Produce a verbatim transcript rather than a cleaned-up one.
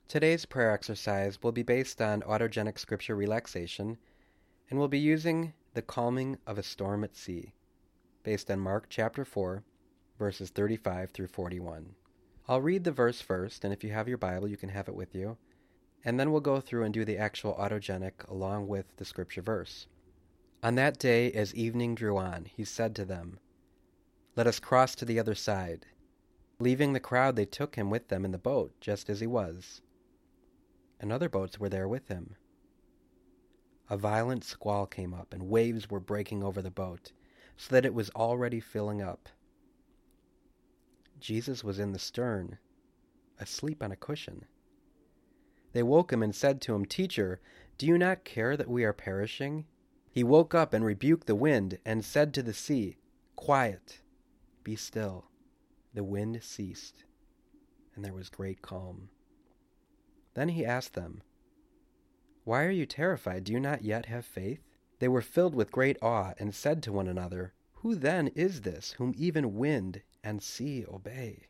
Today's prayer exercise will be based on autogenic scripture relaxation, and we'll be using the calming of a storm at sea, based on Mark chapter four, verses thirty-five through forty-one. I'll read the verse first, and if you have your Bible, you can have it with you, and then we'll go through and do the actual autogenic along with the scripture verse. On that day, as evening drew on, he said to them, "Let us cross to the other side." Leaving the crowd, they took him with them in the boat, just as he was. And other boats were there with him. A violent squall came up, and waves were breaking over the boat, so that it was already filling up. Jesus was in the stern, asleep on a cushion. They woke him and said to him, "Teacher, do you not care that we are perishing?" He woke up and rebuked the wind and said to the sea, "Quiet, be still." The wind ceased, and there was great calm. Then he asked them, "Why are you terrified? Do you not yet have faith?" They were filled with great awe and said to one another, "Who then is this whom even wind and sea obey?"